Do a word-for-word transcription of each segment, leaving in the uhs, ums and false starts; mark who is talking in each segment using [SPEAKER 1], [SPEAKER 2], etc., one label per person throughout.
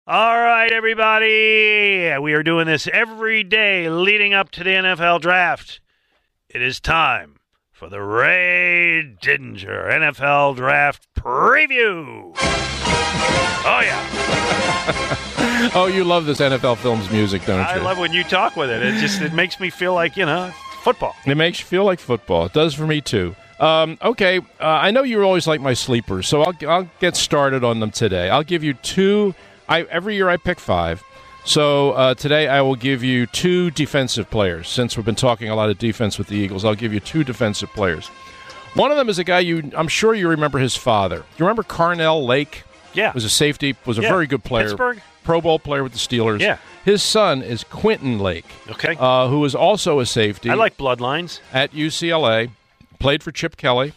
[SPEAKER 1] All right, everybody. We are doing this every day leading up to the N F L draft. It is time for the Ray Didinger N F L Draft Preview. Oh, yeah.
[SPEAKER 2] Oh, you love this N F L Films music, don't you?
[SPEAKER 1] I love when you talk with it. It just it makes me feel like, you know, football.
[SPEAKER 2] It makes you feel like football. It does for me, too. Um, okay, uh, I know you always like my sleepers, so I'll, I'll get started on them today. I'll give you two. I, every year I pick five. So uh, today I will give you two defensive players. Since we've been talking a lot of defense with the Eagles, I'll give you two defensive players. One of them is a guy you, I'm sure you remember his father. Do you remember Carnell Lake?
[SPEAKER 1] Yeah.
[SPEAKER 2] Was a safety, was a
[SPEAKER 1] yeah.
[SPEAKER 2] very good player.
[SPEAKER 1] Pittsburgh?
[SPEAKER 2] Pro Bowl player with the Steelers.
[SPEAKER 1] Yeah.
[SPEAKER 2] His son is Quentin Lake.
[SPEAKER 1] Okay.
[SPEAKER 2] Uh, who is also a safety.
[SPEAKER 1] I like bloodlines.
[SPEAKER 2] At U C L A. Played for Chip Kelly.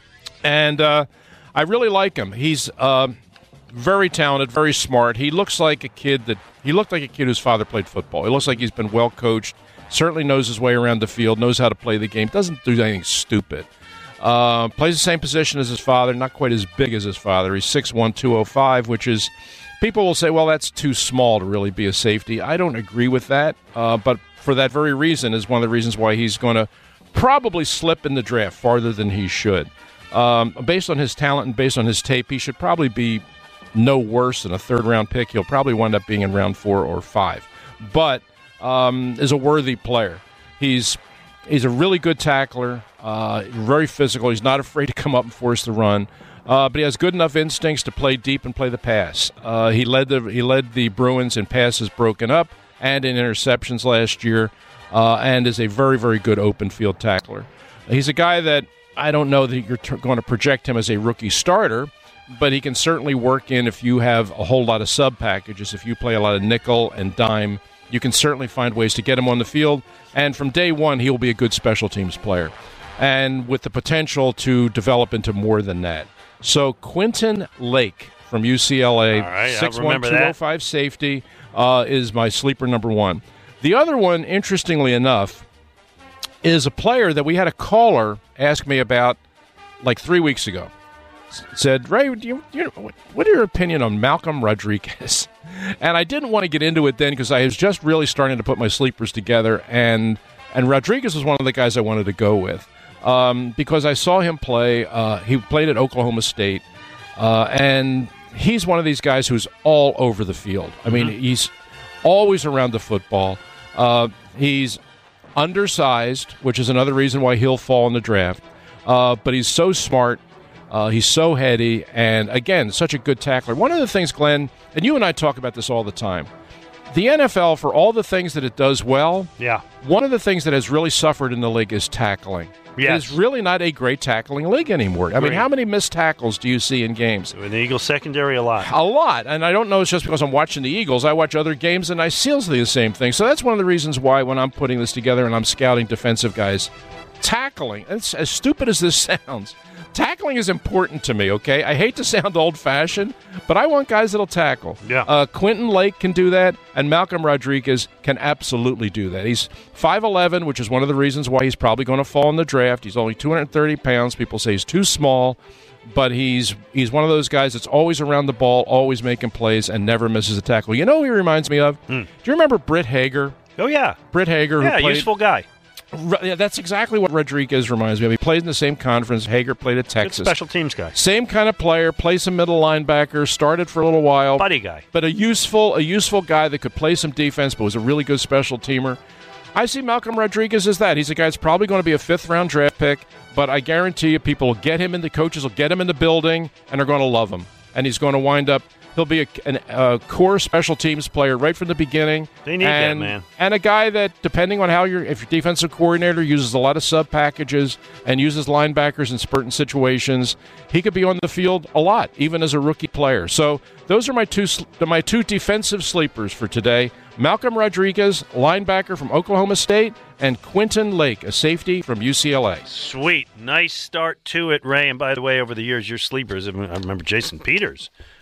[SPEAKER 2] And uh, I really like him. He's uh, very talented, very smart. He looks like a kid that he looked like a kid whose father played football. He looks like he's been well coached. Certainly knows his way around the field. Knows how to play the game. Doesn't do anything stupid. Uh, plays the same position as his father. Not quite as big as his father. He's six one, two oh five, which is people will say, well, that's too small to really be a safety. I don't agree with that. Uh, but for that very reason is one of the reasons why he's going to probably slip in the draft farther than he should. Um, based on his talent and based on his tape, he should probably be no worse than a third-round pick. He'll probably wind up being in round four or five. But um, is a worthy player. He's he's a really good tackler, uh, very physical. He's not afraid to come up and force the run. Uh, but he has good enough instincts to play deep and play the pass. Uh, he led the he led the Bruins in passes broken up and in interceptions last year, uh, and is a very, very good open field tackler. He's a guy that I don't know that you're t- going to project him as a rookie starter, but he can certainly work in if you have a whole lot of sub packages. If you play a lot of nickel and dime, you can certainly find ways to get him on the field. And from day one, he will be a good special teams player, and with the potential to develop into more than that. So Quentin Lake from U C L A,
[SPEAKER 1] right,
[SPEAKER 2] six one, two oh five safety, uh, is my sleeper number one. The other one, interestingly enough, is a player that we had a caller ask me about like three weeks ago. S- said, Ray, do you, you know, what are your opinion on Malcolm Rodriguez? And I didn't want to get into it then because I was just really starting to put my sleepers together, and and Rodriguez was one of the guys I wanted to go with um, because I saw him play. Uh, he played at Oklahoma State, uh, and he's one of these guys who's all over the field. I mean, mm-hmm. he's always around the football. Uh, he's undersized, which is another reason why he'll fall in the draft. Uh, but he's so smart. Uh, he's so heady. And, again, such a good tackler. One of the things, Glenn, and you and I talk about this all the time, the N F L, for all the things that it does well,
[SPEAKER 1] yeah,
[SPEAKER 2] one of the things that has really suffered in the league is tackling.
[SPEAKER 1] Yes.
[SPEAKER 2] It is really not a great tackling league anymore. I mean,
[SPEAKER 1] Great.
[SPEAKER 2] how many missed tackles do you see in games?
[SPEAKER 1] In the Eagles secondary, a lot.
[SPEAKER 2] A lot. And I don't know it's just because I'm watching the Eagles. I watch other games, and I still see the same thing. So that's one of the reasons why when I'm putting this together and I'm scouting defensive guys, tackling, it's, as stupid as this sounds, tackling is important to me, okay? I hate to sound old-fashioned, but I want guys that'll tackle.
[SPEAKER 1] Yeah.
[SPEAKER 2] Uh, Quentin Lake can do that, and Malcolm Rodriguez can absolutely do that. He's five eleven, which is one of the reasons why he's probably going to fall in the draft. He's only two hundred thirty pounds. People say he's too small, but he's he's one of those guys that's always around the ball, always making plays, and never misses a tackle. You know who he reminds me of?
[SPEAKER 1] Hmm.
[SPEAKER 2] Do you remember Britt Hager?
[SPEAKER 1] Oh, yeah.
[SPEAKER 2] Britt Hager,
[SPEAKER 1] Yeah,
[SPEAKER 2] who played,
[SPEAKER 1] useful guy.
[SPEAKER 2] Yeah, that's exactly what Rodriguez reminds me of. He played in the same conference. Hager played at
[SPEAKER 1] Good
[SPEAKER 2] Texas.
[SPEAKER 1] special teams guy.
[SPEAKER 2] Same kind of player, plays some middle linebacker, started for a little while.
[SPEAKER 1] Buddy guy.
[SPEAKER 2] But a useful, a useful guy that could play some defense, but was a really good special teamer. I see Malcolm Rodriguez as that. He's a guy that's probably going to be a fifth-round draft pick, but I guarantee you people will get him in, the coaches will get him in the building, and are going to love him. And he's going to wind up, he'll be a, an, a core special teams player right from the beginning.
[SPEAKER 1] They need
[SPEAKER 2] and,
[SPEAKER 1] that, man. And
[SPEAKER 2] a guy that, depending on how your if your defensive coordinator uses a lot of sub packages and uses linebackers in certain situations, he could be on the field a lot, even as a rookie player. So those are my two my two defensive sleepers for today. Malcolm Rodriguez, linebacker from Oklahoma State, and Quentin Lake, a safety from U C L A.
[SPEAKER 1] Sweet. Nice start to it, Ray. And by the way, over the years, your sleepers, I remember Jason Peters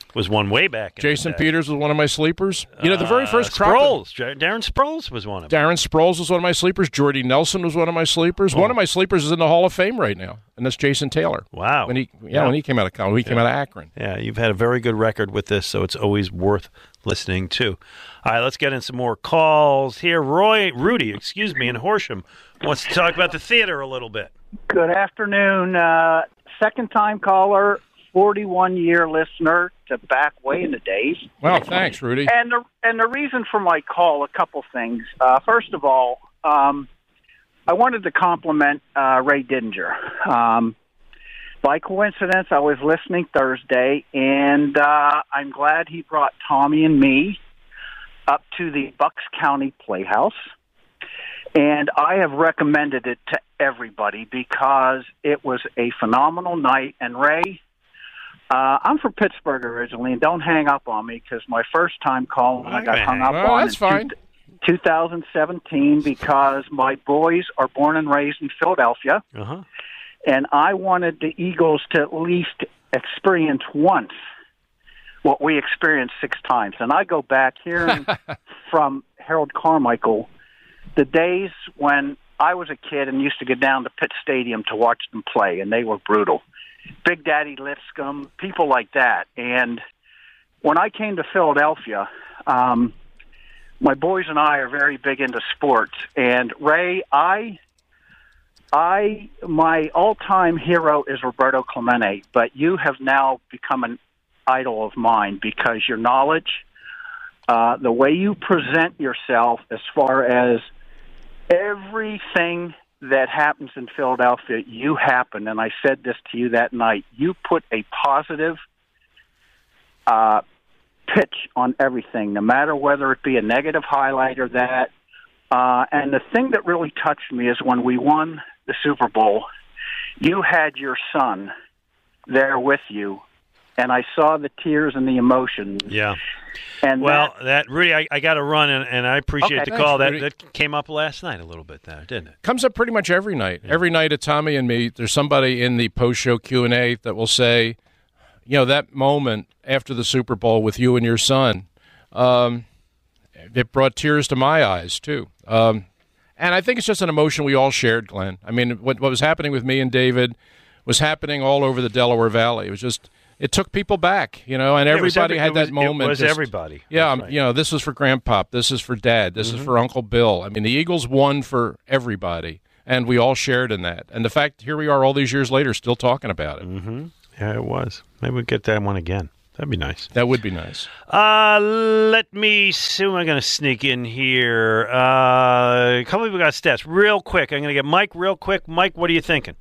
[SPEAKER 1] was one way back. In
[SPEAKER 2] Jason
[SPEAKER 1] the day.
[SPEAKER 2] Peters was one of my sleepers. You know, the very first
[SPEAKER 1] uh,
[SPEAKER 2] crop.
[SPEAKER 1] Sproles. Jar- Darren Sproles was one of them.
[SPEAKER 2] Darren Sproles was one of my sleepers. Jordy Nelson was one of my sleepers.
[SPEAKER 1] Oh.
[SPEAKER 2] One of my sleepers is in the Hall of Fame right now, and that's Jason Taylor.
[SPEAKER 1] Wow.
[SPEAKER 2] When he, yeah,
[SPEAKER 1] Yeah.
[SPEAKER 2] when he came out of college, he came out of Akron.
[SPEAKER 1] Yeah, you've had a very good record with this, so it's always worth listening to. All right, let's get in some more calls here. Roy, Rudy, excuse me, in Horsham wants to talk about the theater a little bit.
[SPEAKER 3] Good afternoon. Uh, second-time caller, forty-one-year listener to back way in the days.
[SPEAKER 2] Well, thanks, Rudy.
[SPEAKER 3] And the and the reason for my call, a couple things. Uh, first of all, um, I wanted to compliment uh, Ray Didinger. Um, by coincidence, I was listening Thursday, and uh, I'm glad he brought Tommy and me up to the Bucks County Playhouse. And I have recommended it to everybody because it was a phenomenal night. And Ray, uh, I'm from Pittsburgh originally, and don't hang up on me because my first time calling, I got hung up
[SPEAKER 2] Well,
[SPEAKER 3] on
[SPEAKER 2] that's
[SPEAKER 3] in
[SPEAKER 2] fine.
[SPEAKER 3] two thousand seventeen because my boys are born and raised in Philadelphia,
[SPEAKER 1] Uh-huh.
[SPEAKER 3] and I wanted the Eagles to at least experience once what we experienced six times. And I go back here from Harold Carmichael, the days when I was a kid and used to get down to Pitt Stadium to watch them play, and they were brutal. Big Daddy Lipscomb, people like that. And when I came to Philadelphia, um, my boys and I are very big into sports. And Ray, I, I, my all-time hero is Roberto Clemente, but you have now become an idol of mine because your knowledge, uh, the way you present yourself as far as everything that happens in Philadelphia, you happen, and I said this to you that night, you put a positive uh, pitch on everything, no matter whether it be a negative highlight or that. Uh, and the thing that really touched me is when we won the Super Bowl, you had your son there with you, and I saw the tears and the emotions.
[SPEAKER 1] Yeah.
[SPEAKER 3] And
[SPEAKER 1] Well,
[SPEAKER 3] that,
[SPEAKER 1] that Rudy, I, I got to run, and, and I appreciate
[SPEAKER 3] Okay.
[SPEAKER 1] the call.
[SPEAKER 2] Thanks,
[SPEAKER 1] that,
[SPEAKER 2] Rudy.
[SPEAKER 1] that came up last night a little bit there, didn't it?
[SPEAKER 2] Comes up pretty much every night. Every night at Tommy and me, there's somebody in the post-show Q and A that will say, you know, that moment after the Super Bowl with you and your son, um, it brought tears to my eyes, too. Um, and I think it's just an emotion we all shared, Glenn. I mean, what, what was happening with me and David was happening all over the Delaware Valley. It was just... It took people back, you know, and
[SPEAKER 1] Yeah, it was
[SPEAKER 2] everybody
[SPEAKER 1] every-
[SPEAKER 2] had
[SPEAKER 1] it
[SPEAKER 2] that
[SPEAKER 1] was-
[SPEAKER 2] moment.
[SPEAKER 1] It was
[SPEAKER 2] just-
[SPEAKER 1] everybody.
[SPEAKER 2] Yeah,
[SPEAKER 1] That's
[SPEAKER 2] um,
[SPEAKER 1] right.
[SPEAKER 2] you know, this was for Grandpop, this is for Dad, this is for Uncle Bill. I mean, the Eagles won for everybody, and we all shared in that. And the fact here we are all these years later still talking about it.
[SPEAKER 1] Mm-hmm. Yeah, it was. Maybe we'll get that one again. That'd be nice.
[SPEAKER 2] That would be nice.
[SPEAKER 1] Uh, let me see. Who am I going to sneak in here? Uh, a couple people got stats. Real quick. I'm going to get Mike real quick. Mike, what are you thinking?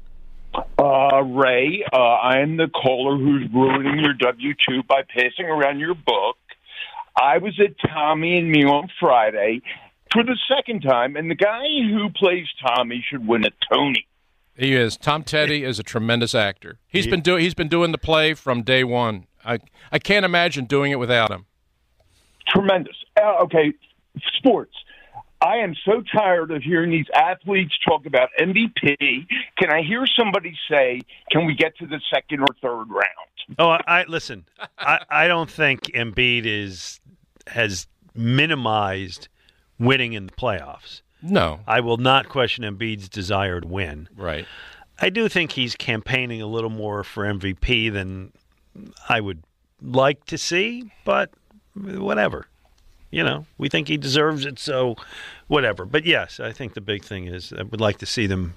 [SPEAKER 4] Uh, Ray, uh, I'm the caller who's ruining your W two by passing around your book. I was at Tommy and Me on Friday for the second time, and the guy who plays Tommy should win a Tony.
[SPEAKER 2] He is. Tom Teddy is a tremendous actor. He's been doing. He's been doing the play from day one. I I can't imagine doing it without him.
[SPEAKER 4] Tremendous. Uh, okay, sports. I am so tired of hearing these athletes talk about M V P. Can I hear somebody say, can we get to the second or third round?
[SPEAKER 1] Oh, I, I listen. I, I don't think Embiid is has minimized winning in the playoffs.
[SPEAKER 2] No.
[SPEAKER 1] I will not question Embiid's desire to win.
[SPEAKER 2] Right.
[SPEAKER 1] I do think he's campaigning a little more for M V P than I would like to see, but whatever. You know, we think he deserves it, so whatever. But yes, I think the big thing is I would like to see them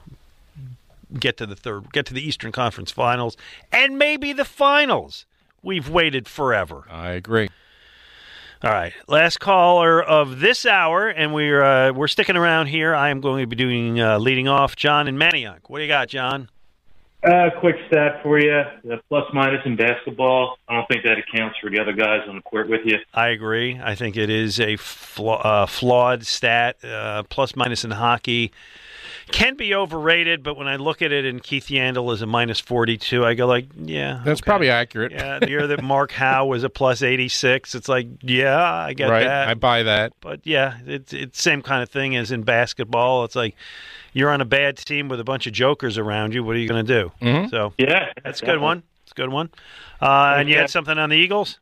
[SPEAKER 1] get to the third, get to the Eastern Conference Finals, and maybe the finals. We've waited forever.
[SPEAKER 2] I agree.
[SPEAKER 1] All right, last caller of this hour, and we're uh, we're sticking around here. I am going to be doing uh, leading off, John and Manioc. What do you got, John?
[SPEAKER 5] Uh, quick stat for you: the plus minus in basketball. I don't think that accounts for the other guys on the court with you.
[SPEAKER 1] I agree. I think it is a flaw, uh, flawed stat. Uh, plus minus in hockey can be overrated, but when I look at it and Keith Yandel is a minus forty-two, I go like, yeah.
[SPEAKER 2] That's
[SPEAKER 1] okay.
[SPEAKER 2] probably accurate.
[SPEAKER 1] Yeah, the year that Mark Howe was a plus eighty-six, it's like, yeah, I get
[SPEAKER 2] right.
[SPEAKER 1] that.
[SPEAKER 2] I buy that.
[SPEAKER 1] But yeah, it's it's same kind of thing as in basketball. It's like you're on a bad team with a bunch of jokers around you. What are you going to do?
[SPEAKER 2] Mm-hmm.
[SPEAKER 1] So
[SPEAKER 5] Yeah,
[SPEAKER 1] that's a good one. It's a good one. Uh, and you had something on the Eagles?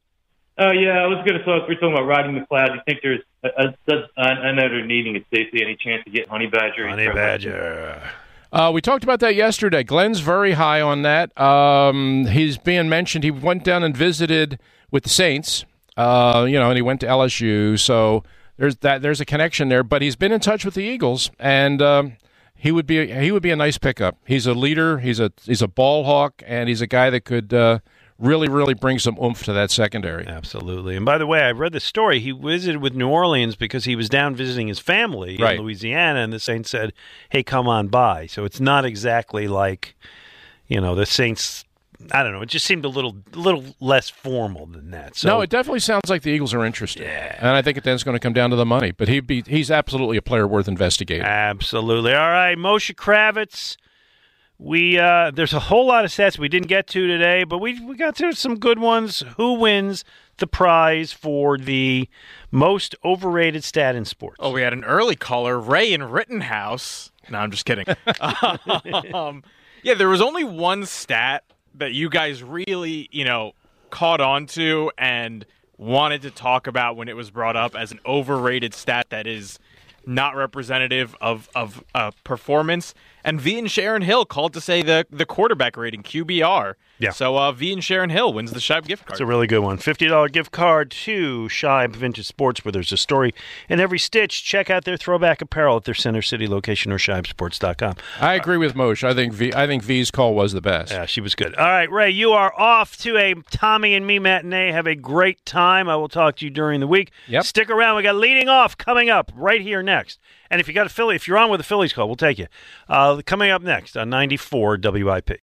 [SPEAKER 5] Oh, yeah, I was going to talk. We're talking about Roddy McLeod. Do you think there's – I, I know they're needing at safety. Any chance to get Honey Badger?
[SPEAKER 1] Honey Badger.
[SPEAKER 2] Uh, we talked about that yesterday. Glenn's very high on that. Um, he's being mentioned. He went down and visited with the Saints, uh, you know, and he went to L S U. So there's that. There's a connection there. But he's been in touch with the Eagles, and um, he would be a, he would be a nice pickup. He's a leader. He's a he's a ball hawk, and he's a guy that could uh, really, really bring some oomph to that secondary.
[SPEAKER 1] Absolutely. And by the way, I read the story. He visited with New Orleans because he was down visiting his family
[SPEAKER 2] Right.
[SPEAKER 1] in Louisiana, and the Saints said, hey, come on by. So it's not exactly like, you know, the Saints, I don't know, it just seemed a little little less formal than that. So,
[SPEAKER 2] No, it definitely sounds like the Eagles are interested.
[SPEAKER 1] Yeah.
[SPEAKER 2] And I think it then it's going to come down to the money. But he'd be he's absolutely a player worth investigating.
[SPEAKER 1] Absolutely. All right, Moshe Kravitz. We uh, there's a whole lot of stats we didn't get to today, but we we got to some good ones. Who wins the prize for the most overrated stat in sports?
[SPEAKER 6] Oh, we had an early caller, Ray in Rittenhouse. No, I'm just kidding. um, yeah, there was only one stat that you guys really, you know, caught on to and wanted to talk about when it was brought up as an overrated stat that is not representative of of uh, performance. And V and Sharon Hill called to say the the quarterback rating, Q B R.
[SPEAKER 1] Yeah.
[SPEAKER 6] So uh, V and Sharon Hill wins the Scheib gift card.
[SPEAKER 1] It's a really good one. fifty dollars gift card to Scheib Vintage Sports, where there's a story in every stitch. Check out their throwback apparel at their Center City location or scheib sports dot com.
[SPEAKER 2] I agree with Moshe. I think V, I think V's call was the best.
[SPEAKER 1] Yeah, she was good. All right, Ray, you are off to a Tommy and Me matinee. Have a great time. I will talk to you during the week.
[SPEAKER 2] Yep.
[SPEAKER 1] Stick around. We got Leading Off coming up right here next. And if you got a Philly, if you're on with a Phillies call, we'll take you. Uh, coming up next on ninety-four W I P.